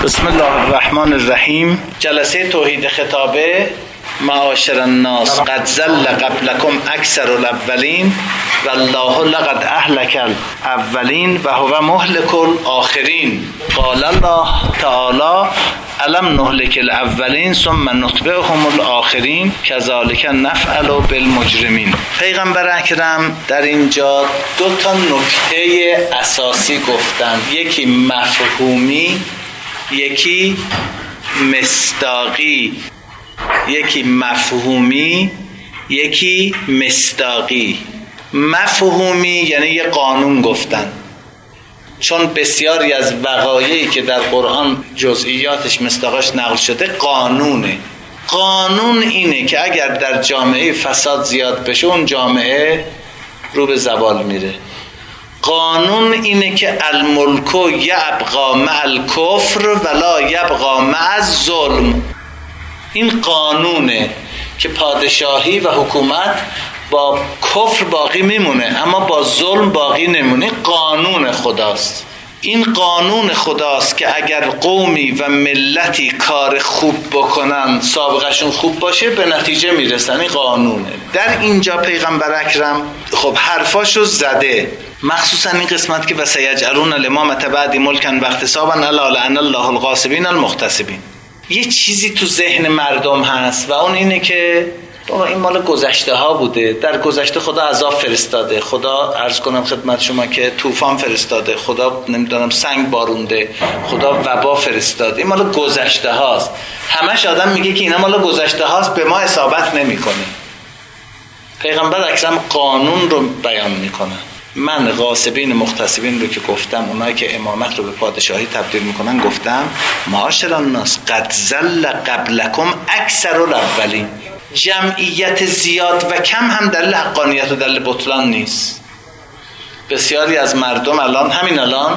بسم الله الرحمن الرحیم. جلسه توحید خطابه. معاشر الناس قد زل قبلكم اکثر الاولین والله لقد اهلك الاولین و هو مهلك الاخرین. قال الله تعالی الم نهلك الاولین ثم نتبعهم الاخرین كذلك نفعل بالمجرمین. پیغمبر اکرم در اینجا دو تا نکته اساسی گفتن، یکی مفهومی، یکی مصداقی. یکی مفهومی، یکی مصداقی. مفهومی یعنی یه قانون گفتن، چون بسیاری از وقایعی که در قرآن جزئیاتش مصداقش نقل شده قانونه. قانون اینه که اگر در جامعه فساد زیاد بشه اون جامعه رو به زوال میره. قانون اینه که الملک یبقی مع الکفر ولا یبقی مع الظلم. این قانونه که پادشاهی و حکومت با کفر باقی میمونه اما با ظلم باقی نمونه. قانون خداست. این قانون خداست که اگر قومی و ملتی کار خوب بکنن، سابقهشون خوب باشه، به نتیجه میرسن. این قانونه. در اینجا پیغمبر اکرم خب حرفاشو زده، مخصوصا این قسمت که وسیجعلون الامامة بعد ملکا و اغتصابا الا لعن الله الغاصبین المغتصبین. یه چیزی تو ذهن مردم هست و اون اینه که بابا این مال گذشته ها بوده، در گذشته خدا عذاب فرستاده، خدا عرض کنم خدمت شما که طوفان فرستاده، خدا نمیدونم سنگ بارونده، خدا وبا فرستاده، این مال گذشته هاست. همش آدم میگه که اینا مال گذشته هاست، به ما اصابت نمیکنه. پیغمبر اکرم قانون رو بیان میکنه. من غاصبین مغتصبین رو که گفتم، اونایی که امامت رو به پادشاهی تبدیل میکنن، گفتم معاشر الناس قد زل قبلکم اکثر الاولین. جمعیت زیاد و کم هم دلیل حقانیت و دلیل بطلان نیست. بسیاری از مردم همین الان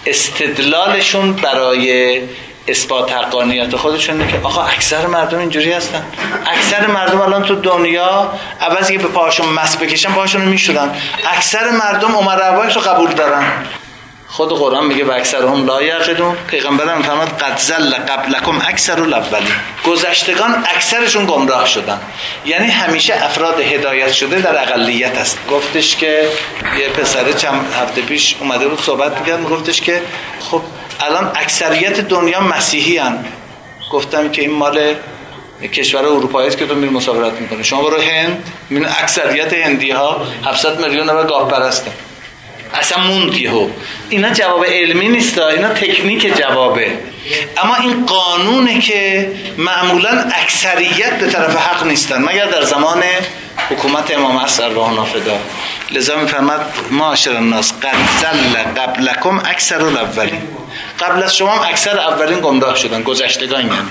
استدلالشون برای اثبات حقانیت خودشون اینه که آقا اکثر مردم اینجوری هستن. اکثر مردم الان تو دنیا عوضی که به پاهاشون مس بکشن پاهاشون رو میشورن. اکثر مردم عمر ابوبکر رو قبول دارن. خود قرآن میگه و اکثرهم لا یعقلون. پیغمبرم میفرماد قد زل قبلکم اکثر الاولین. گذشتگان اکثرشون گمراه شدن. یعنی همیشه افراد هدایت شده در اقلیت است. گفتش که یه پسر چند هفته پیش اومده بود صحبت میکرد، گفتش که خب الان اکثریت دنیا مسیحی هن. گفتم که این مال کشور اروپایی است که تو میری مسافرت میکنی. شما برو هند، من اکثریت هندی ها 700 میلیون و گاه پرستن. اصلا موندیه. اینا جواب علمی نیست، اینا تکنیک جوابه. اما این قانونه که معمولا اکثریت به طرف حق نیستن مگر در زمان حکومت امام عصر ارواح نافدا. لذا میفرماد معاشر الناس قد زل قبلکم اکثر الاولین. قبل از شما اکثر اولین گمراه شدن، گذشتگان. یعنی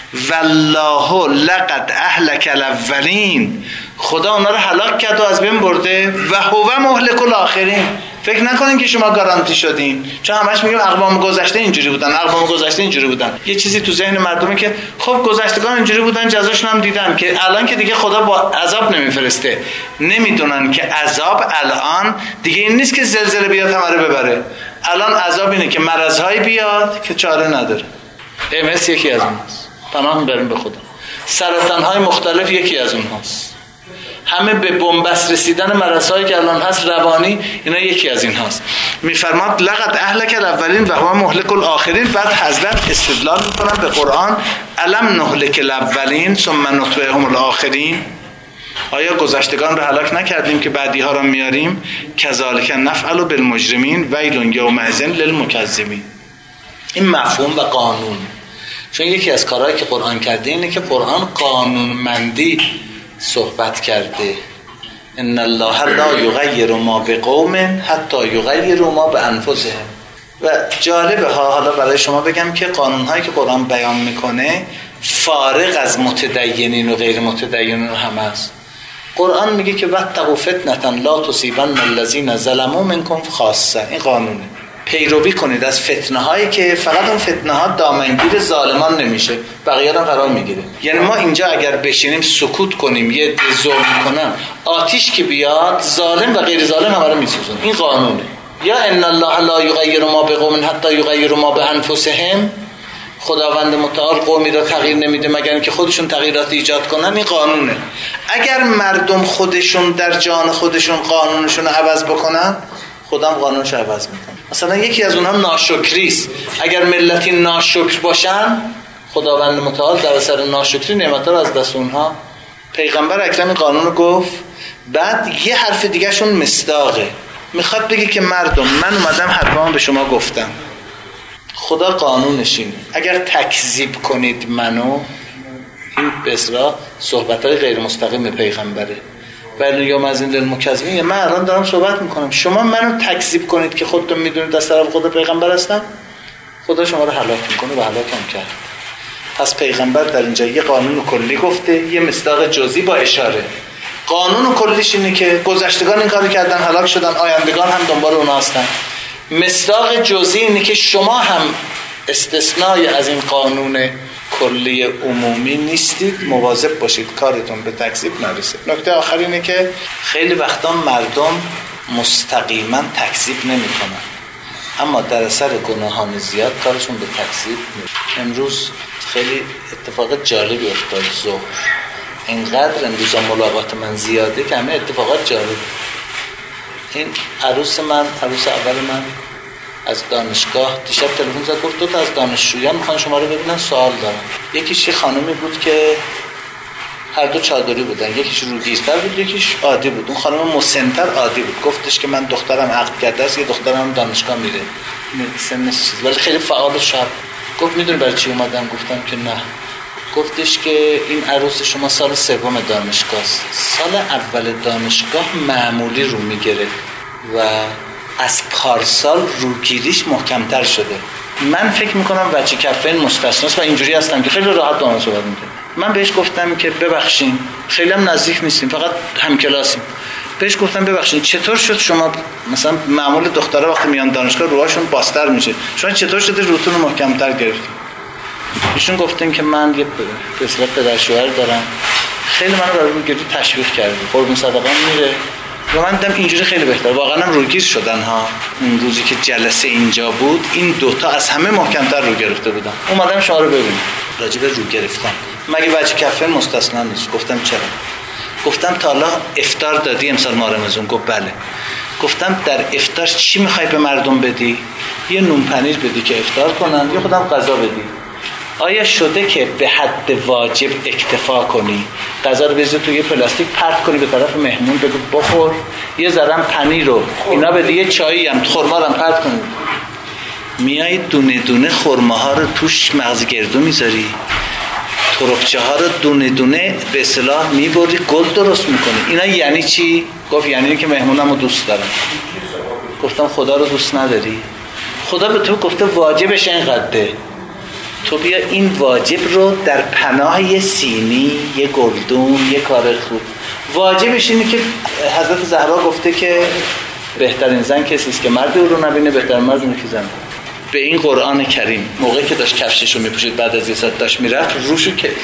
والله لقد اهلك الاولین. خدا اونا رو هلاک کرد و از بین برده. و هو مهلك الاخرین. فکر نکنین که شما گارانتی شدین، چون همش میگیم اقوام گذشته اینجوری بودن، اقوام گذشته اینجوری بودن. یه چیزی تو ذهن مردمه که خب گذشتگان اینجوری بودن، جزاشون هم دیدن که الان که دیگه خدا با عذاب نمیفرسته. نمیدونن که عذاب الان دیگه این نیست که زلزله بیاد همه رو ببره. الان عذاب اینه که مرض‌های بیاد که چاره نداره. MS یکی از اونهاست. پناه میبریم به خدا. سرطان‌های مختلف یکی از اونهاست. همه به بنبست رسیدن مرض‌هایی که الان هست روانی، اینا یکی از این هاست. میفرماد لقد اهلك الاولین و هو مهلك الاخرین. بعد حضرت استدلال میکنن به قرآن الم نهلك الاولین ثم نتبعهم الاخرین. آیا گذشتگان رو هلاک نکردیم که بعدی ها رو میاریم؟ كذلك نفعل بالمجرمین ویل یومئذ للمکذبین. این مفهوم و قانون، چون یکی از کارهایی که قرآن کرده اینه که قرآن قانونمندی صحبت کرده. ان الله لا یغیر ما بقوم حتی یغیروا ما بانفسهم. و جالبه حالا برای شما بگم که قانون‌هایی که قرآن بیان میکنه فارغ از متدینین و غیر متدینین هم هست. قرآن میگه که واتقوا فتنة لا تصیبن الذین ظلموا منکم خاصه. این قانونه. پیروی کنید از فتنه هایی که فقط اون فتنه ها دامنگیر ظالمان نمیشه، بقیه هم قرار میگیره. یعنی ما اینجا اگر بشینیم سکوت کنیم، یه ظلم کنن، آتیش که بیاد ظالم و غیر ظالم همه رو میسوزن. این قانونه. یا ان الله لا یغیر ما بقوم حتی یغیروا ما بانفسهم. خداوند متعال قومی را تغییر نمیده مگر اینکه خودشون تغییرات ایجاد کنن. این قانونه. اگر مردم خودشون در جان خودشون قانونشون رو عوض بکنن، خدا هم قانونش رو عوض میکنه. مثلا یکی از اونها ناشکری است. اگر ملتی ناشکر باشن، خداوند متعال در اثر ناشکری نعمت‌ها رو از دست اونها. پیغمبر اکرم قانون رو گفت. بعد یه حرف دیگه شون مصداقه، میخواد بگه که مردم، من اومدم حرفامو به شما گفتم، خدا قانونش اینه، اگر تکذیب کنید منو، این به اصطلاح صحبت‌های غیر مستقیم پیغمبره، ولی یوم از این دل مکذبین، من الان دارم صحبت میکنم، شما منو تکذیب کنید که خودتون میدونید از طرف خدا پیغمبر هستم، خدا شما رو هلاک میکنه و هلاکم کرد. پس پیغمبر در اینجا یه قانون کلی گفته، یه مصداق جزئی با اشاره. قانون کلیش اینه که گذشتگان این کارو کردن هلاک شدن، آیندگان هم دنبال اونها هستن. مصداق جزئی اینه که شما هم استثنای از این قانون کلی عمومی نیستید، مواظب باشید کارتون به تکذیب نرسه. نکته آخر اینه که خیلی وقتا مردم مستقیما تکذیب نمی‌کنن، اما در اثر گناهان زیاد کارشون به تکذیب میره. امروز خیلی اتفاق جالبی افتاد ظهر، اینقدر امروز ملاقات من زیاده که همه اتفاقات جالب. این عروس اول من از دانشگاه دیشب تلفن زد، گفت 2 تا از دانشجویان میخوان شما رو ببینن، سوال دارن. یکیش یه خانمی بود که هر دو چادری بودن، یکیش روگیرتر بود یکیش عادی بود. اون خانم مسن‌تر عادی بود، گفتش که من دخترم عقد کرده است، یه دخترم دانشگاه میره، سنش چیز، ولی خیلی فعال شب. گفت میدونی برای چی اومدم؟ گفتم که نه. گفتش که این عروس شما سال 3 دانشگاه است، سال اول دانشگاه معمولی رو میگیره و از پارسال روگیریش محکمتر شده. من فکر میکنم وجه کفین مستثناست و اینجوری هستم که خیلی راحت با من صحبت میکنم. من بهش گفتم که ببخشین، خیلی هم نزدیک نیستیم، فقط همکلاسیم. بهش گفتم ببخشین چطور شد شما مثلا معمول دخترها وقتی میان دانشگاه روهاشون باستر میشه، شما چطور شده روتون رو محکمتر گرفتین؟ ایشون گفتن که من یه پسر پدر شوهر دارم، خیلی منو برای روگیری تشویق کرده، قربون صدقه میره و من دیدم اینجوری خیلی بهتر. واقعا هم روگیر شدن ها. اون روزی که جلسه اینجا بود این 2 تا از همه محکمتر رو گرفته بودن. اومدم شما رو ببینم راجع به رو گرفتن، مگه وجه کفن مستثنا نیست؟ گفتم چرا؟ گفتم تا حالا افطار دادی امسال ماه رمضان؟ گفت بله. گفتم در افطار چی میخوای به مردم بدی؟ یه نون پنیر بدی که افطار کنن، یه خودم غذا بدی. آیا شده که به حد واجب اکتفا کنی، غذا رو بذاری توی پلاستیک پرت کنی به طرف مهمون بگو بخور، یه ذرم پنیر رو اینا بدی، یه چایی هم خرما رو پرت کنی، میای دونه دونه خرماها رو توش مغز گردو میذاری، تربچه ها رو دونه دونه به اصطلاح میبری گل درست میکنی. اینا یعنی چی؟ گفت یعنی که مهمونم رو دوست دارم. گفتم خدا رو دوست نداری؟ خدا به تو گفته واجبش اینقدره، تو بیا این واجب رو در پناه یه سینی، یه گلدون، یه کار خوب. واجبش اینه که حضرت زهرا گفته که بهترین زن کسی است که مرد او رو نبینه، بهترین مرد اونه که زن. به این قرآن کریم موقعی که داشت کفششو میپوشید بعد از یه ساعت داشت میرفت، روشو که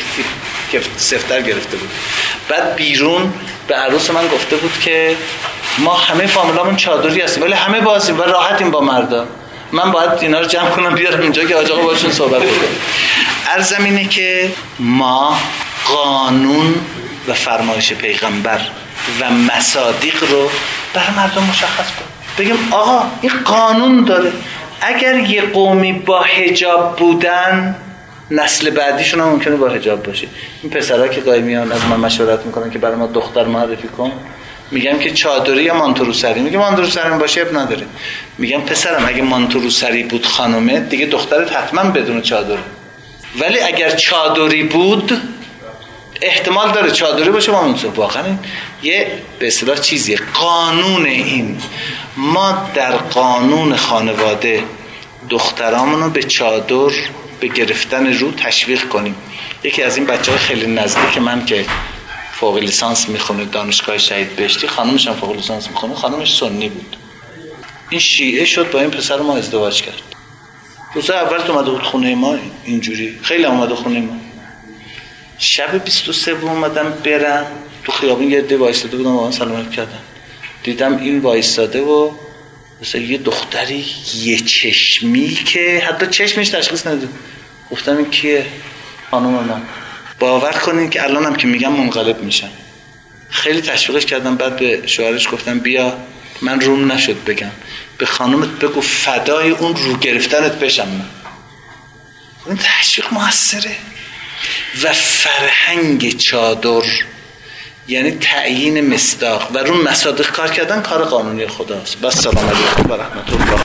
سفتر گرفته بود. بعد بیرون به عروس من گفته بود که ما همه فامیلامون چادری هستیم ولی همه بازیم و راحتیم با مردا، من باید اینا رو جمع کنم بیارم اینجا که آقا باشون صحبت کنم. عرضم اینه که ما قانون و فرمایش پیغمبر و مصادیق رو برای مردم مشخص کنیم، بگیم آقا این قانون داره. اگر یه قومی با حجاب بودن، نسل بعدیشون هم ممکنه با حجاب باشه. این پسرها که گاهی میان از من مشورت میکنن که برای ما دختر معرفی کن، میگم که چادری یا مانتوروسری، میگم مانتوروسری باشه اب نداره. میگم پسرم اگه مانتوروسری بود خانومه دیگه دخترت حتما بدون چادر، ولی اگر چادری بود احتمال داره چادری باشه مانتوروسری. واقعا یه به اصطلاح چیزیه، قانون. این ما در قانون خانواده دخترامونو به چادر به گرفتن رو تشویق کنیم. یکی از این بچه‌های خیلی نزدیک من که فوق لیسانس میخونه دانشگاه شهید بهشتی، خانومش هم فوق لیسانس میخونه، خانومش سنی بود، این شیعه شد، با این پسر ما ازدواج کرد. روز اول تو اومده بود خونه ما، اینجوری خیلی اومده خونه ما. شب 23 اومدم برم تو خیابون، یه عده وایساده بودم با من سلام کردم، دیدم این وایساده و مثلا یه دختری یه چشمی که حتی چشمش تشخیص نداد، گفتم این کیه؟ خانم من. باور کنین که الانم که میگم منقلب میشم. خیلی تشویقش کردم، بعد به شوهرش گفتم بیا، من روم نشد بگم، به خانومت بگو فدای اون رو گرفتنت بشم من. این تشویق موثره. و فرهنگ چادر یعنی تعیین مصداق و رو مصادیق کار کردن کار قانونی خداست. بس سلام علیکم و رحمت الله.